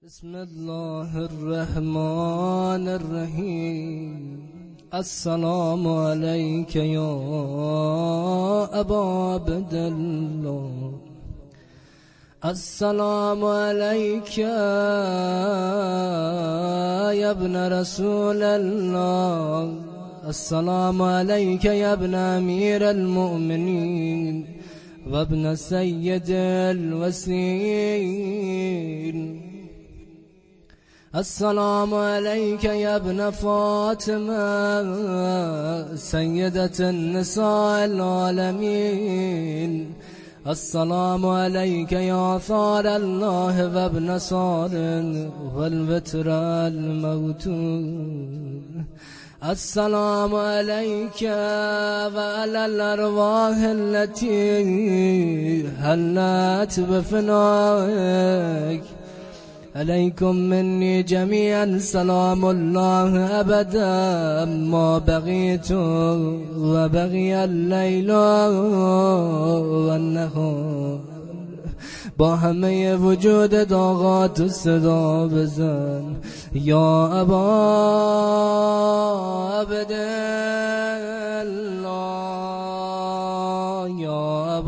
بسم الله الرحمن الرحيم. السلام عليك يا أبا عبد الله. السلام عليك يا ابن رسول الله. السلام عليك يا ابن أمير المؤمنين وابن سيد الوسيل. السلام عليك يا ابن فاطمة سيدة النساء العالمين. السلام عليك يا ثار الله وابن صار والوتر الموتور. السلام عليك وعلى الأرواح التي هلت بفنائك. عليكم مني جميعا سلام الله أبدا ما بغيت وبغي الليل والنهار. با همه وجود داغات صدا بزن یا ابا عبد الله. یا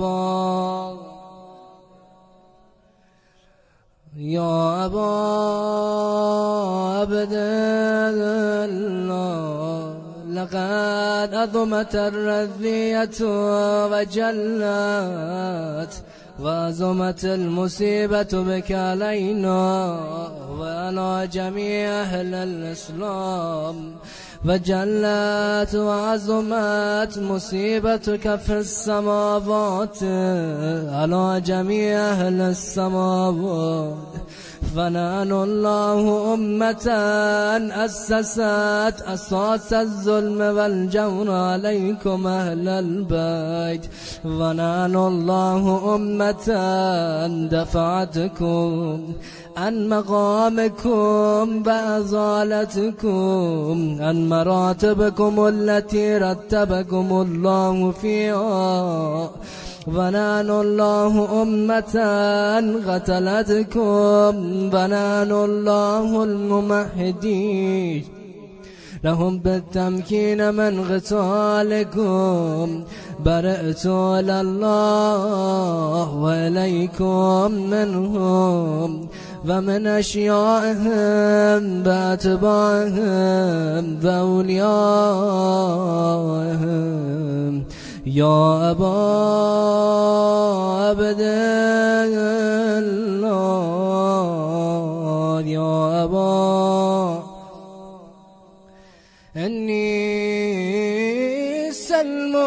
ابا عبد الله. لقد عظمت الرذية وجلت وعظمت المصيبة بك علينا وعلى جميع أهل الإسلام. وجلت وعظمت مصيبتك في السماوات على جميع أهل السماوات. فنحن الله أمة أسست أساس الظلم والجور عليكم أهل البيت. ونحن الله أمة دفعتكم عن مقامكم وأزالتكم عن مراتبكم التي رتبكم الله فيها. ونحن الله أمة قتلتكم ونحن الله الممهدين لهم بالتمكين من قتالكم. برئت إلى الله وإليكم منهم ومن أشيائهم بأتباعهم وأوليائهم. يا أبا عبد الله. يا أبا إني سلم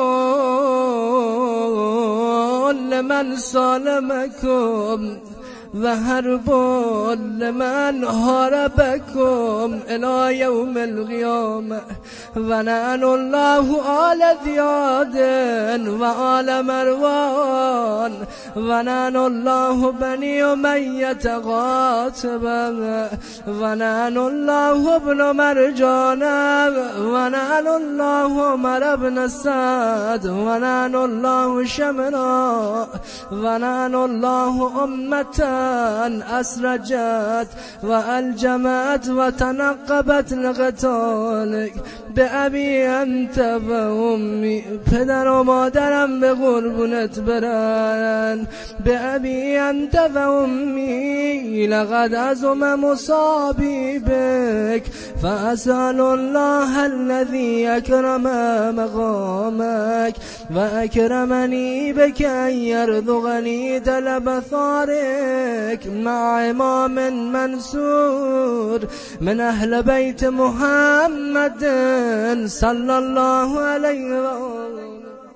لمن سالمكم وحرب لمن حاربكم إلى يوم القيامة. ونحن الله آل زياد وآل مروان. ونحن الله بني أمية قاتبا. ونحن الله ابن مرجان. ونحن الله عمر بن سعد. ونحن الله شمرا. ونحن الله أمة أسرجت وألجمت وتنقبت لقتالك. بأبي أنت وأمي پدر و مادرم به قربونت برن. بأبي أنت وأمي لقد عظم مصابي بك. فأسأل الله الذي أكرم مقامك وأكرمني بك أن يرزقني طلب ثارك مع إمام منصور من أهل بيت محمد صلى الله عليه وسلم.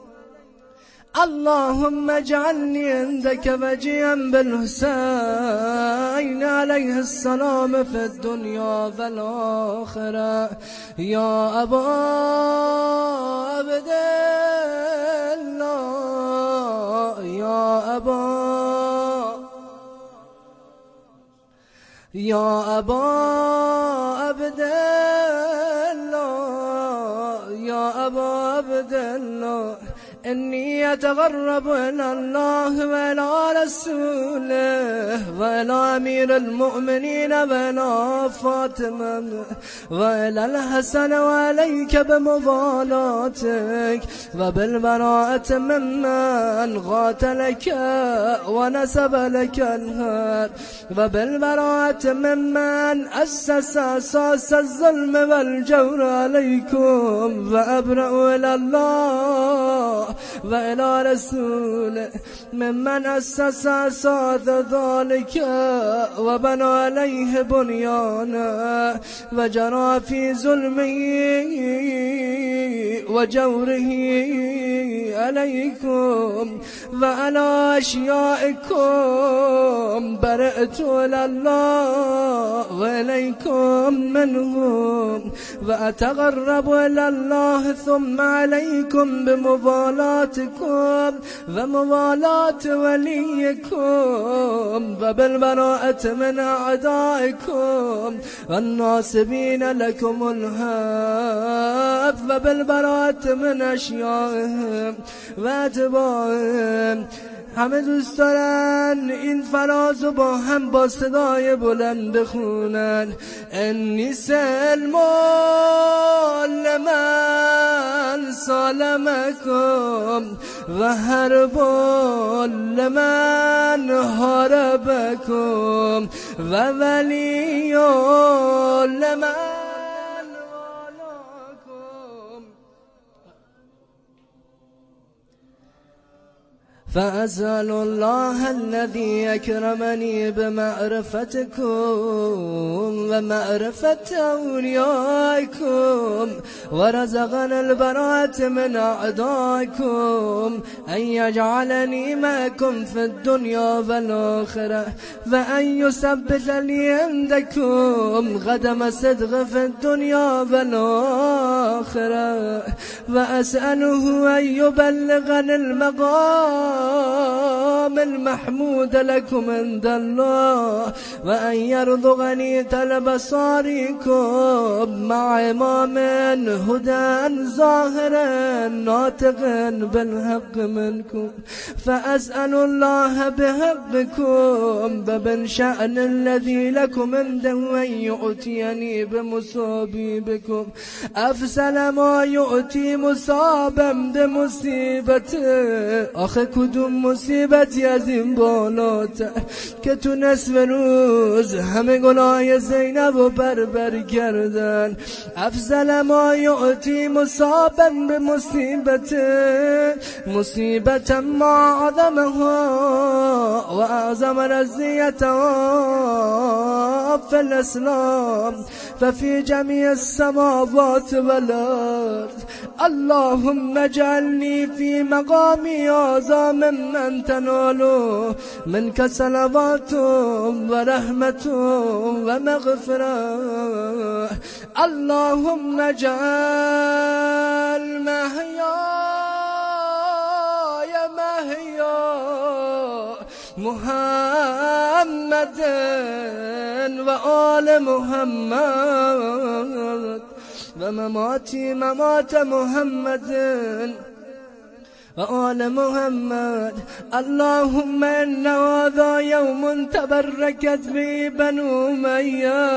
اللهم اجعلني عندك وجيها بالحسين عليه السلام في الدنيا والآخرة. يا أبا عبد الله. يا أبا عبد الله. يا أبا عبد الله. إني أتقرب إلى الله وإلى رسوله وإلى أمير المؤمنين وإلى فاطمة وإلى الحسن وعليك بمضالاتك وبالبراءة ممن قاتلك ونسب لك الهاد وبالبراءة ممن أسس أساس الظلم والجور عليكم وأبرأ إلى الله وإلى رسوله ممن أسس أساس ذلك وبنى عليه بنيانا وجرى في ظلمه وجوره عليكم وعلى أشيائكم برأت إلى الله وإليكم منهم وأتقرب إلى الله ثم عليكم بمضالاتكم ومضالاة وليكم وبالبراءة من أعدائكم والناصبين لكم الهاب وبالبراءة من أشيائهم وأتباعهم. همه دوست دارن این فراز رو با هم با صدای بلند بخونن. انی سلم لمن سالمکم و حرب لمن حاربکم و ولی لمن فأسأل الله الذي أكرمني بمعرفتكم ومعرفة أوليائكم ورزقنا البراءة من أعدائكم أن يجعلني معكم في الدنيا والآخرة وأن يثبت لي عندكم قدم صدق في الدنيا والآخرة وأسأله أن يبلغني المقام المحمود لكم عند الله وأن يرزقني طلب صاريكم مع إمام هدى ظاهر ناطق بالحق منكم. فأسأل الله بحقكم وبن شأن الذي لكم عنده أن يؤتيني بمصابيبكم أفسل ما يؤتي مصابا بمصيبته. آخه کدوم مصیبتی از این بالاتر که تو نصف روز همه گناه زینب و بربر کردن. افضل ما یعطی مصابا به مصیبت ما عظمها و اعظم رزیتها فی الاسلام ففي جميع السماوات والارض. اللهم اجعلني في مقامي هذا ممن تنال منك صلوات ورحمة ومغفرة. اللهم اجعل محياي محمد وآل محمد ومماتي ممات محمد وآل محمد. اللهم إن هذا يوم تبركت به بنو أمية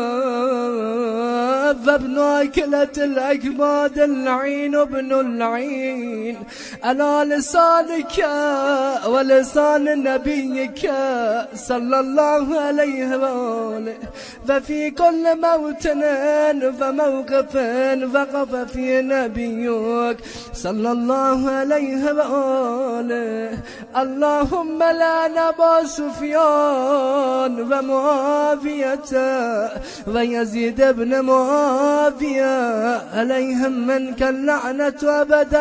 وابن أكلة الأكباد اللعين ابن اللعين على لسانك ولسان نبيك صلى الله عليه وآله. ففي كل موطن وموقف وقف فيه نبيك صلى الله عليه وآله. اللهم لعن أبا سفيان ومعاوية ويزيد بن معاوية عليهم منك اللعنة أبد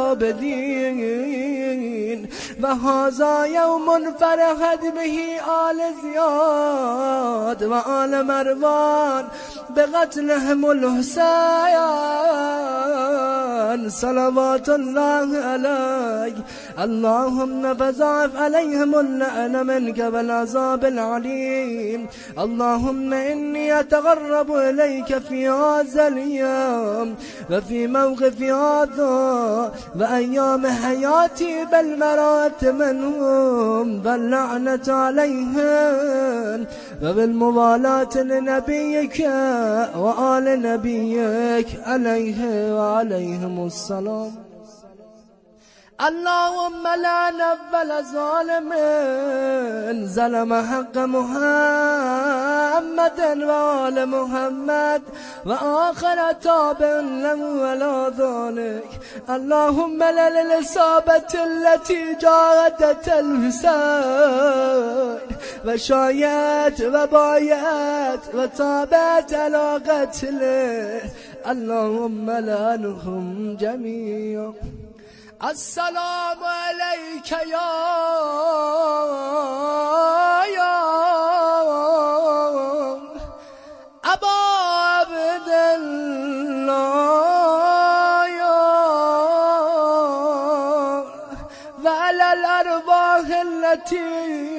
العابدين. وهذا يوم فرحت به آل زياد وآل مروان بقتلهم الحسين صلوات الله عليك. اللهم فضاعف عليهم اللعن منك والعذاب العليم. اللهم إني أتقرب إليك في هذا اليوم وفي موقف هذا وأيام حياتي بل مرات منهم باللعنة عليهم وبالموالاة لنبيك وآل نبيك عليه وعليهم السلام. اللهم لعن أول ظالم ظلم حق محمد وآل محمد وآخر تابع له ولا ذلك. اللهم للإصابة التي جاهدت الحسين وشايت وبايت وتابت على قتله، اللهم لعنهم جميعا. السلام عليك يا أبا عبد الله وعلى الأرواح التي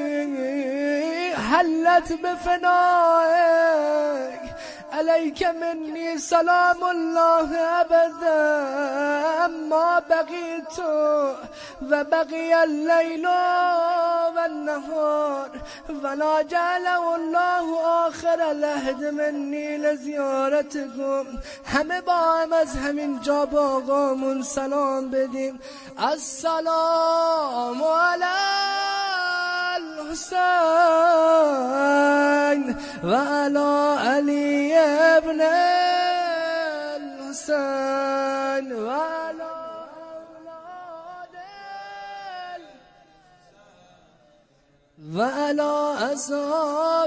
حلت بفنائك، عليك مني سلام الله أبدا ما بقيت وبقي الليل والنهار، ولا جعله الله آخر العهد مني لزیارتكم. همه با هم از همین جا با آقامون سلام بدیم. السلام علی الحسین وعلى علي ابن الحسين وعلى أولاد وعلى أصحاب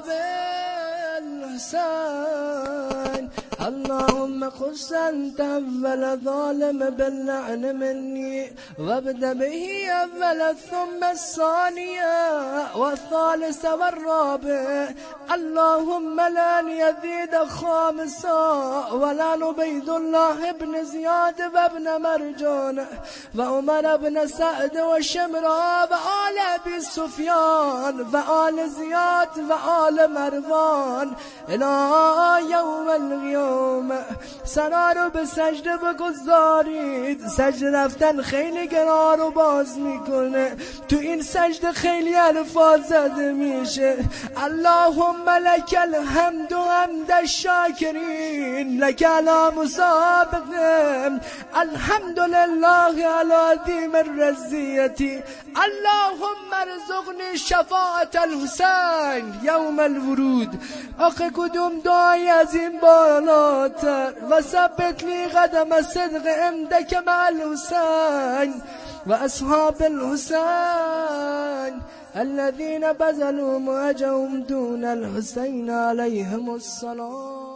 الحسين. اللهم خص أنت أول ظالم باللعن مني وابدأ به أولا ثم الثانية والثالثة والرابع. اللهم لن يزيد خامسا ولن عبيد الله بن زياد وابن مرجان وعمر بن سعد وشمرا وآل أبي سفيان وآل زياد وآل مروان إلى يوم القيامة. سنا رو به سجده بگذارید. سجده رفتن خیلی گرا رو باز میکنه. تو این سجده خیلی الفاظ زده میشه. اللهم لك الحمد حمد الشاکرین لك على مسابقهم الحمد لله على عظیم الرزیتی. اللهم ارزقنی شفاعت الحسین یوم الورود. آخه کدوم دعای از این بالاتر؟ و ثبت لی قدم صدق عندك مع الحسین و اصحاب الحسین الذين بذلوا مهجهم دون الحسين عليهم السلام.